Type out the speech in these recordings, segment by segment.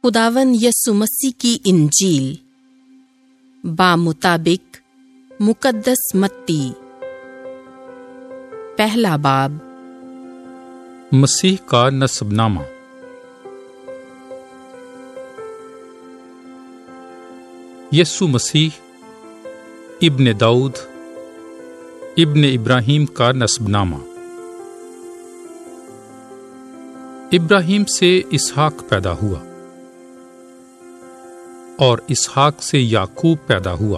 खुदावन यसु मसीह की इंजील बामुताबिक मुकद्दस मत्ती पहला बाब। मसीह का नस्बनामा। यसु मसीह इब्न दाऊद इब्न इब्राहिम का नस्बनामा। इब्राहिम से इसहाक पैदा हुआ और इसहाक से याकूब पैदा हुआ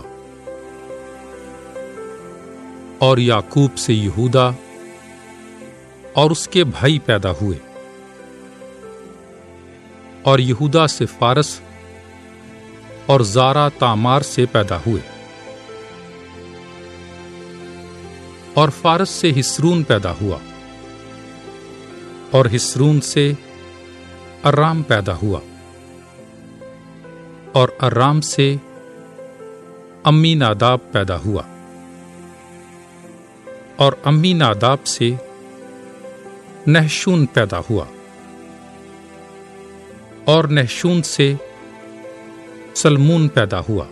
और याकूब से यहूदा और उसके भाई पैदा हुए और यहूदा से फारस और ज़ारा तामार से पैदा हुए और फारस से हिस्रून पैदा हुआ और हिस्रून से अराम पैदा हुआ और अराम से अम्मीनादाब पैदा हुआ और अम्मीनादाब से नहशून पैदा हुआ और नहशून से सलमून पैदा हुआ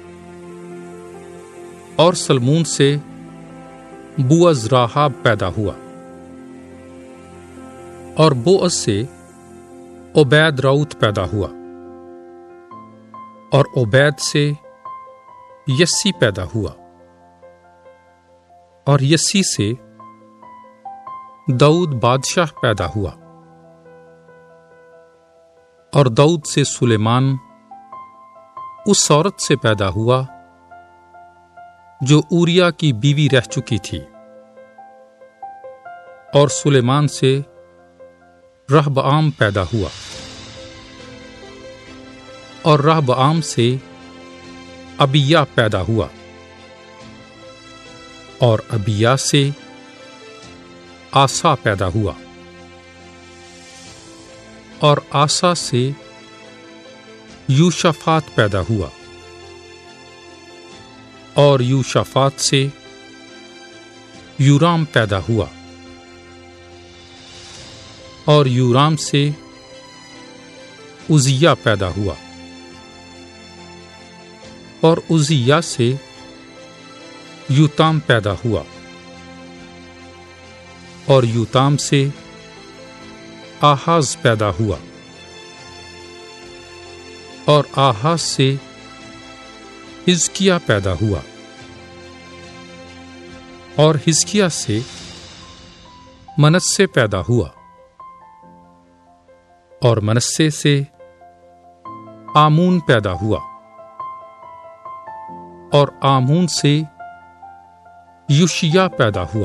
और सलमून से बुअज राहाब पैदा हुआ और बोअज से ओबैद राउत पैदा हुआ और ओबैद से यस्सी पैदा हुआ और यस्सी से दाऊद बादशाह पैदा हुआ और दाऊद से सुलेमान उस औरत से पैदा हुआ जो ऊरिया की बीवी रह चुकी थी और सुलेमान से रहबआम पैदा हुआ और रहबआम से अबिया पैदा हुआ और अबिया से आसा पैदा हुआ और आसा से यूशाफात पैदा हुआ और यूशाफात से यूराम पैदा हुआ और यूराम से उजिया पैदा हुआ और उजिया से यूताम पैदा हुआ और यूताम से आहाज पैदा हुआ और आहाज से हिजकिया पैदा हुआ और हिजकिया से मनस्से पैदा हुआ और मनस्से से आमून पैदा हुआ और आमून से यूशिया पैदा हुआ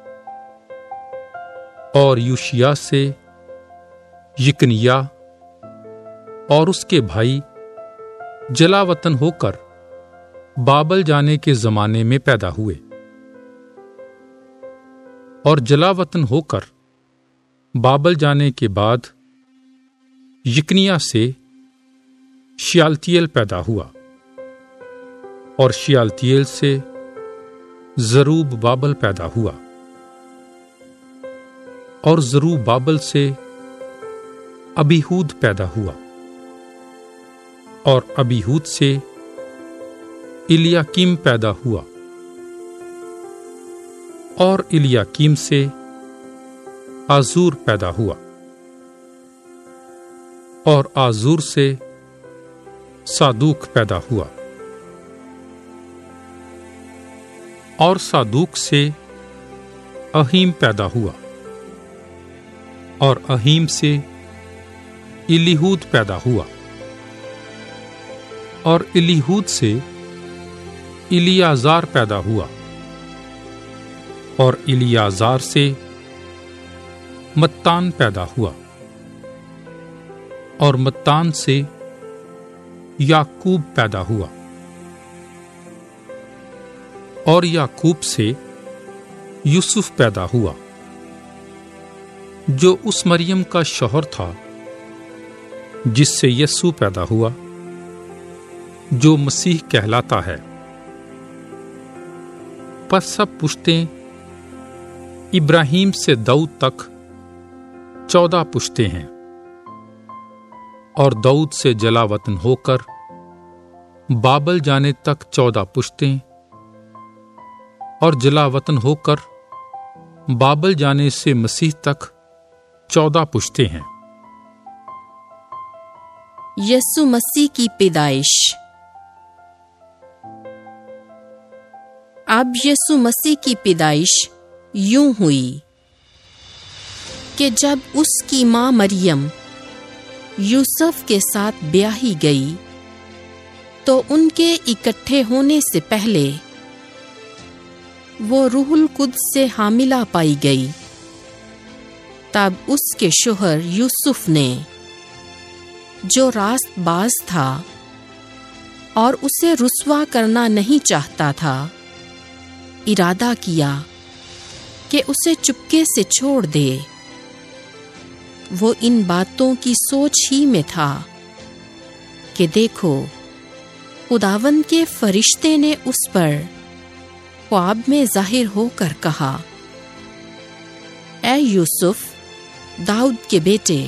और यूशिया से यिकनिया और उसके भाई जलावतन होकर बाबल जाने के जमाने में पैदा हुए और जलावतन होकर बाबल जाने के बाद यिकनिया से शियालतिएल पैदा हुआ और शियालतिएल से जरूब बाबल पैदा हुआ और जरूब बाबल से अबीहूद पैदा हुआ और अबीहूद से इलियाकीम पैदा हुआ और इलियाकीम से आजूर पैदा हुआ और आजूर से सादूक पैदा हुआ और सादूक से अहीम पैदा हुआ और अहीम से इलीहूद पैदा हुआ और इलीहूद से इलियाजार पैदा हुआ और इलियाजार से मत्तान पैदा हुआ और मत्तान से याकूब पैदा हुआ और याकूब से यूसुफ पैदा हुआ जो उस मरियम का शौहर था जिससे यसू पैदा हुआ जो मसीह कहलाता है। पर सब पुश्तें इब्राहिम से दाऊद तक 14 पुश्तें हैं اور داؤد سے جلا وطن ہو کر بابل جانے تک 14 پشتیں، اور جلا وطن ہو کر بابل جانے سے مسیح تک 14 پشتیں ہیں۔ یسوع مسیح کی پیدائش۔ اب یسوع مسیح کی پیدائش یوں ہوئی کہ جب اس کی ماں مریم یوسف کے ساتھ بیاہی گئی تو ان کے اکٹھے ہونے سے پہلے وہ روح القدس سے حاملہ پائی گئی۔ تب اس کے شوہر یوسف نے، جو راست باز تھا اور اسے رسوا کرنا نہیں چاہتا تھا، ارادہ کیا کہ اسے چپکے سے چھوڑ دے۔ وہ ان باتوں کی سوچ ہی میں تھا کہ دیکھو، خداوند کے فرشتے نے اس پر خواب میں ظاہر ہو کر کہا، اے یوسف، داؤد کے بیٹے،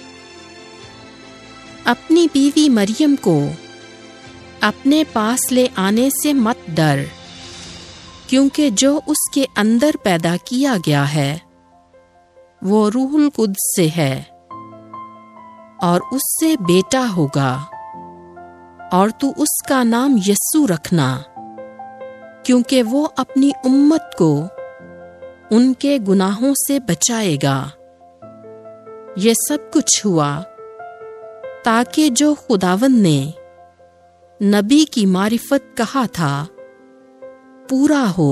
اپنی بیوی مریم کو اپنے پاس لے آنے سے مت ڈر، کیونکہ جو اس کے اندر پیدا کیا گیا ہے وہ روح القدس سے ہے، اور اس سے بیٹا ہوگا، اور تو اس کا نام یسوع رکھنا، کیونکہ وہ اپنی امت کو ان کے گناہوں سے بچائے گا۔ یہ سب کچھ ہوا تاکہ جو خداوند نے نبی کی معرفت کہا تھا پورا ہو،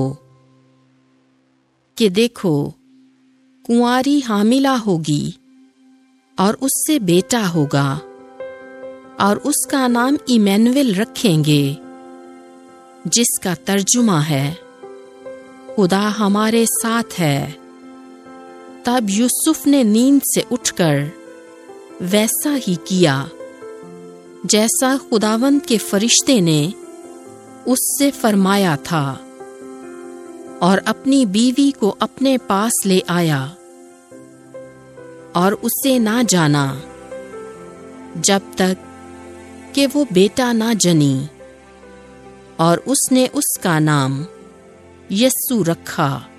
کہ دیکھو، کنواری حاملہ ہوگی اور اس سے بیٹا ہوگا، اور اس کا نام ایمینویل رکھیں گے، جس کا ترجمہ ہے خدا ہمارے ساتھ ہے۔ تب یوسف نے نیند سے اٹھ کر ویسا ہی کیا جیسا خداوند کے فرشتے نے اس سے فرمایا تھا، اور اپنی بیوی کو اپنے پاس لے آیا، اور اسے نہ جانا جب تک کہ وہ بیٹا نہ جنی، اور اس نے اس کا نام یسوع رکھا۔